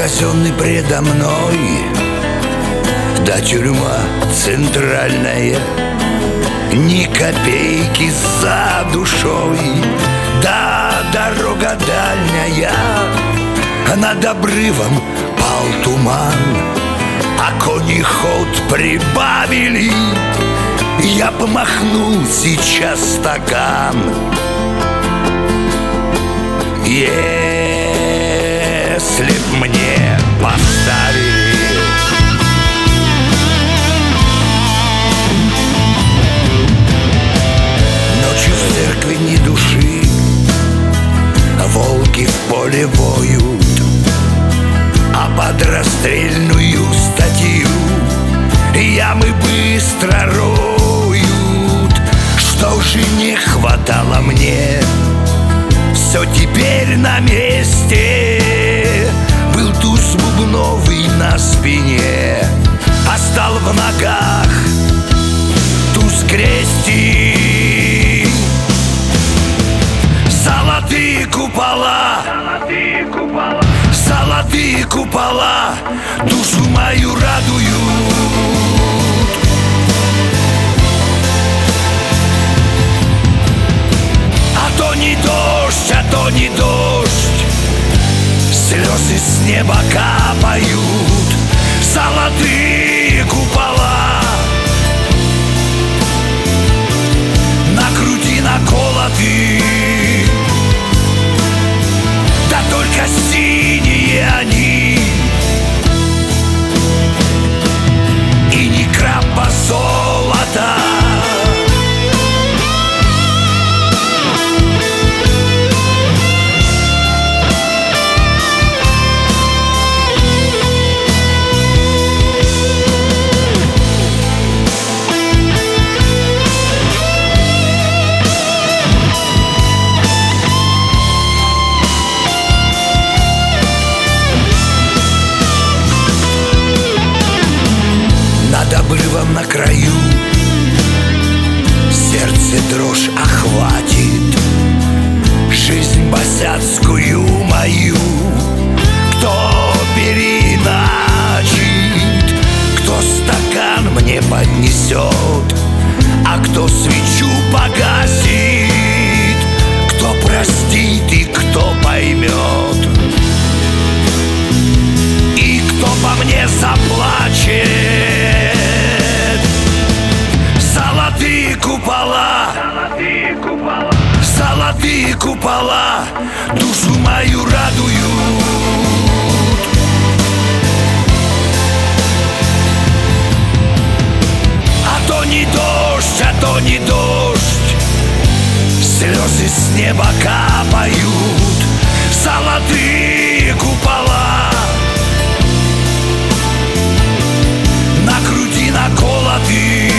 казенный предо мной, да тюрьма центральная, ни копейки за душой, да дорога дальняя. Над обрывом пал туман, а кони ход прибавили. Я помахнул сейчас стакан. Если б мне поставили ночью в церкви ни души, волки в поле воют, а под расстрельную статью ямы быстро роют. Что же не хватало мне, все теперь на месте. Был туз бубновый на спине, а стал в ногах туз крести. Золотые купола, золотые купола душу мою радуют. А то не дождь, а то не дождь, слезы с неба капают. Золотые купола на груди наколоты, да только синие они, и ни крапа золота. Над обрывом на краю сердце дрожь охватит. Жизнь босяцкую мою кто переначит, кто стакан мне поднесет, а кто свечу погасит, кто простит и кто поймет, и кто по мне заплачет. Золотые купола, золотые купола душу мою радуют. А то не дождь, а то не дождь, слезы с неба капают. Золотые купола на груди наколоты,